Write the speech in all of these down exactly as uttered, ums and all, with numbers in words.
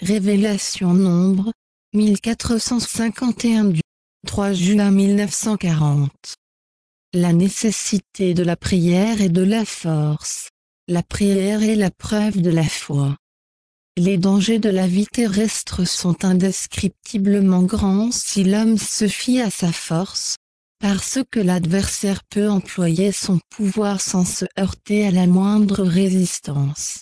Révélation Nombre, mille quatre cent cinquante et un du trois juin mille neuf cent quarante. La nécessité de la prière et de la force. La prière est la preuve de la foi. Les dangers de la vie terrestre sont indescriptiblement grands si l'homme se fie à sa force, parce que l'adversaire peut employer son pouvoir sans se heurter à la moindre résistance.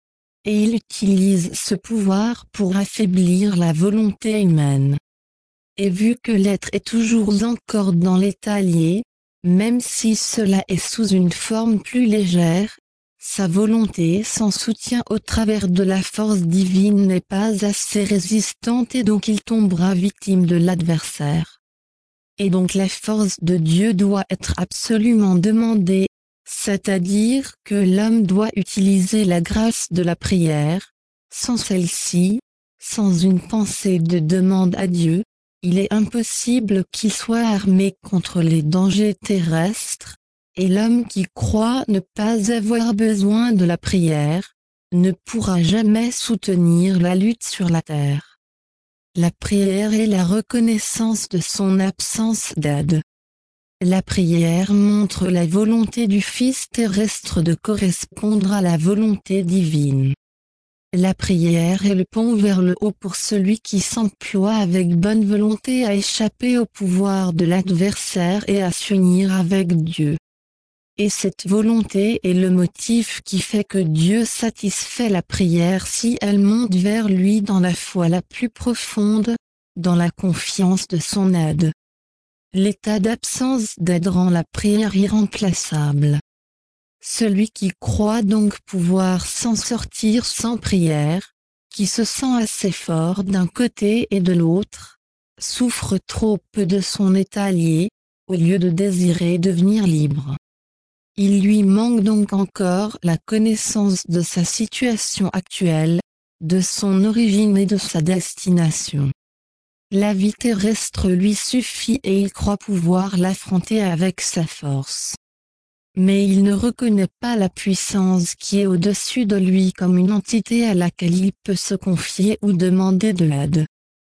Et il utilise ce pouvoir pour affaiblir la volonté humaine. Et vu que l'être est toujours encore dans l'état lié, même si cela est sous une forme plus légère, sa volonté sans soutien au travers de la force divine n'est pas assez résistante et donc il tombera victime de l'adversaire. Et donc la force de Dieu doit être absolument demandée, c'est-à-dire que l'homme doit utiliser la grâce de la prière. Sans celle-ci, sans une pensée de demande à Dieu, il est impossible qu'il soit armé contre les dangers terrestres, et l'homme qui croit ne pas avoir besoin de la prière, ne pourra jamais soutenir la lutte sur la terre. La prière est la reconnaissance de son absence d'aide. La prière montre la volonté du Fils terrestre de correspondre à la volonté divine. La prière est le pont vers le haut pour celui qui s'emploie avec bonne volonté à échapper au pouvoir de l'adversaire et à s'unir avec Dieu. Et cette volonté est le motif qui fait que Dieu satisfait la prière si elle monte vers lui dans la foi la plus profonde, dans la confiance de son aide. L'état d'absence d'aide rend la prière irremplaçable. Celui qui croit donc pouvoir s'en sortir sans prière, qui se sent assez fort d'un côté et de l'autre, souffre trop peu de son état lié, au lieu de désirer devenir libre. Il lui manque donc encore la connaissance de sa situation actuelle, de son origine et de sa destination. La vie terrestre lui suffit et il croit pouvoir l'affronter avec sa force. Mais il ne reconnaît pas la puissance qui est au-dessus de lui comme une entité à laquelle il peut se confier ou demander de l'aide.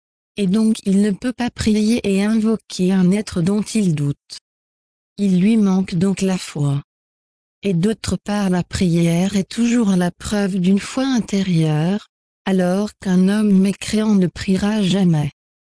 Et donc il ne peut pas prier et invoquer un être dont il doute. Il lui manque donc la foi. Et d'autre part la prière est toujours la preuve d'une foi intérieure, alors qu'un homme mécréant ne priera jamais.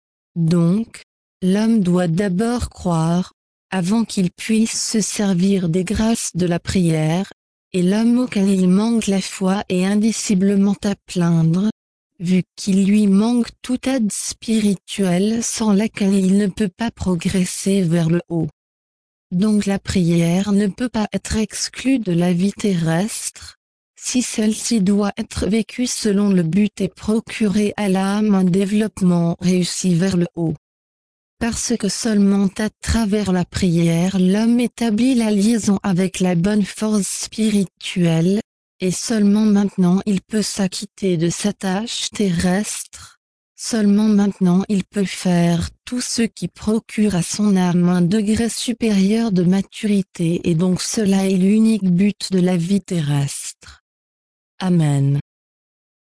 Donc, l'homme doit d'abord croire, avant qu'il puisse se servir des grâces de la prière, et l'homme auquel il manque la foi est indiciblement à plaindre, vu qu'il lui manque toute aide spirituelle sans laquelle il ne peut pas progresser vers le haut. Donc la prière ne peut pas être exclue de la vie terrestre, si celle-ci doit être vécue selon le but et procurer à l'âme un développement réussi vers le haut. Parce que seulement à travers la prière l'homme établit la liaison avec la bonne force spirituelle, et seulement maintenant il peut s'acquitter de sa tâche terrestre, seulement maintenant il peut faire tout ce qui procure à son âme un degré supérieur de maturité et donc cela est l'unique but de la vie terrestre. Amen.